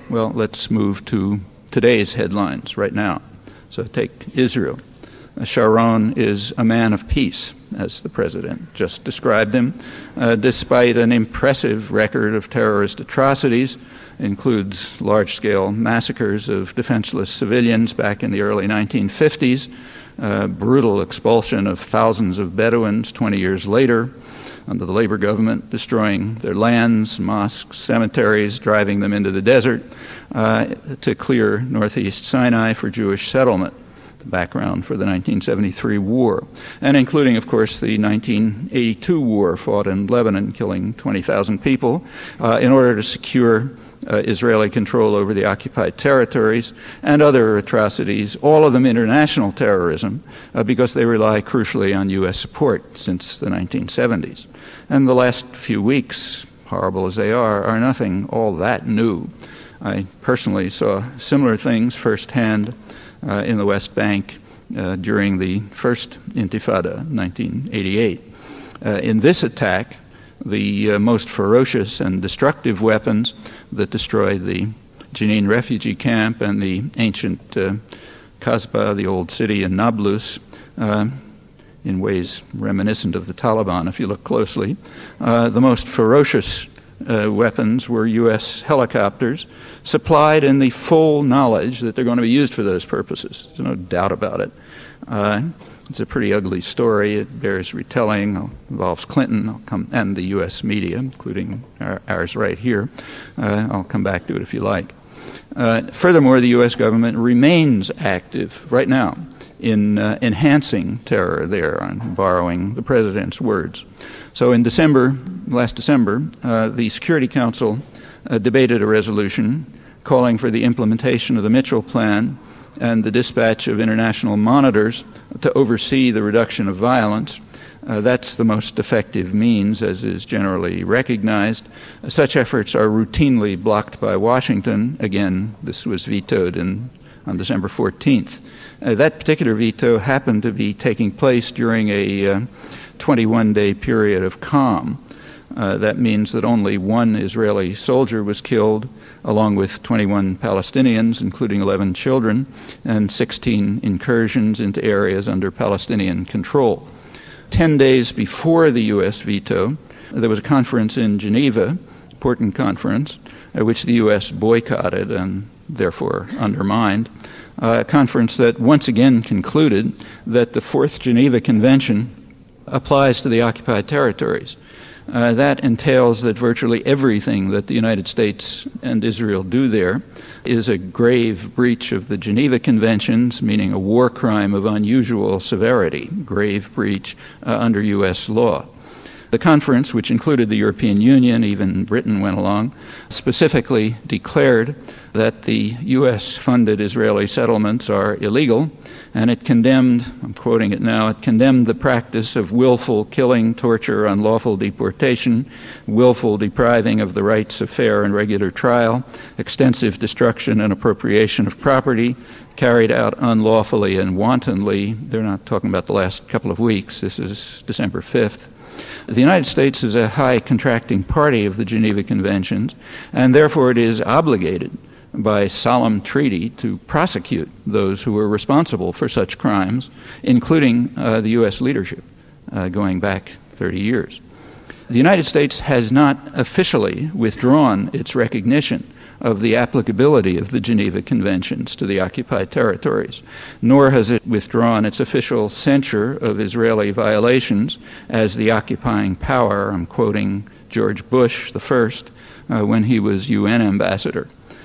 Well, let's move to today's headlines right now. So take Israel. Sharon is a man of peace, as the president just described him, despite an impressive record of terrorist atrocities. Includes large-scale massacres of defenseless civilians back in the early 1950s, brutal expulsion of thousands of Bedouins 20 years later under the Labor government, destroying their lands, mosques, cemeteries, driving them into the desert to clear northeast Sinai for Jewish settlement, the background for the 1973 war, and including, of course, the 1982 war fought in Lebanon, killing 20,000 people in order to secure Israeli control over the occupied territories, and other atrocities, all of them international terrorism, because they rely crucially on U.S. support since the 1970s. And the last few weeks, horrible as they are nothing all that new. I personally saw similar things firsthand in the West Bank during the first Intifada, 1988. In this attack, the most ferocious and destructive weapons that destroyed the Jenin refugee camp and the ancient Kasbah, the old city in Nablus, in ways reminiscent of the Taliban, if you look closely. The most ferocious weapons were U.S. helicopters, supplied in the full knowledge that they're going to be used for those purposes. There's no doubt about it. It's a pretty ugly story. It bears retelling. It involves Clinton and the U.S. media, including ours right here. I'll come back to it if you like. Furthermore, the U.S. government remains active right now in enhancing terror there, on borrowing the president's words. So in last December, the Security Council debated a resolution calling for the implementation of the Mitchell Plan and the dispatch of international monitors to oversee the reduction of violence. That's the most effective means, as is generally recognized. Such efforts are routinely blocked by Washington. Again, this was vetoed on December 14th. That particular veto happened to be taking place during a 21-day period of calm. That means that only one Israeli soldier was killed, along with 21 Palestinians, including 11 children, and 16 incursions into areas under Palestinian control. 10 days before the U.S. veto, there was a conference in Geneva, important conference, which the U.S. boycotted and therefore undermined, a conference that once again concluded that the Fourth Geneva Convention applies to the occupied territories. That entails that virtually everything that the United States and Israel do there is a grave breach of the Geneva Conventions, meaning a war crime of unusual severity, grave breach under U.S. law. The conference, which included the European Union, even Britain went along, specifically declared that the U.S.-funded Israeli settlements are illegal, and it condemned, I'm quoting it now, it condemned the practice of willful killing, torture, unlawful deportation, willful depriving of the rights of fair and regular trial, extensive destruction and appropriation of property, carried out unlawfully and wantonly. They're not talking about the last couple of weeks. This is December 5th. The United States is a high contracting party of the Geneva Conventions, and therefore it is obligated by solemn treaty to prosecute those who are responsible for such crimes, including the U.S. leadership, going back 30 years. The United States has not officially withdrawn its recognition of the applicability of the Geneva Conventions to the occupied territories, nor has it withdrawn its official censure of Israeli violations as the occupying power. I'm quoting George Bush I when he was UN ambassador.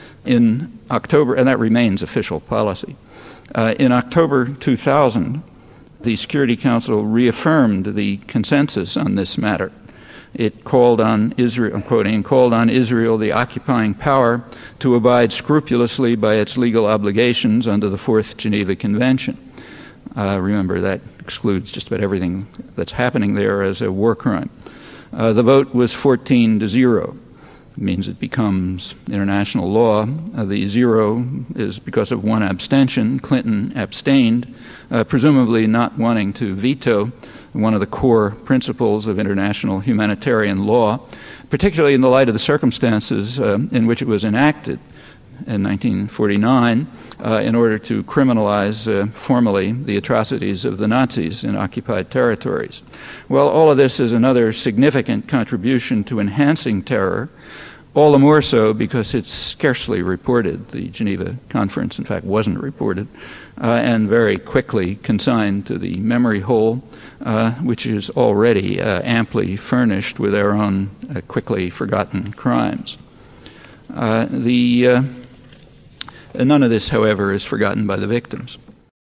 In October, and that remains official policy. In October 2000, the Security Council reaffirmed the consensus on this matter. It called on Israel, I'm quoting, called on Israel, the occupying power, to abide scrupulously by its legal obligations under the Fourth Geneva Convention. Remember, that excludes just about everything that's happening there as a war crime. The vote was 14-0. It means it becomes international law. The 0 is because of one abstention. Clinton abstained, presumably not wanting to veto one of the core principles of international humanitarian law, particularly in the light of the circumstances in which it was enacted. in 1949 in order to criminalize formally the atrocities of the Nazis in occupied territories. Well, all of this is another significant contribution to enhancing terror, all the more so because it's scarcely reported. The Geneva Conference, in fact, wasn't reported, and very quickly consigned to the memory hole, which is already amply furnished with our own quickly forgotten crimes. None of this, however, is forgotten by the victims.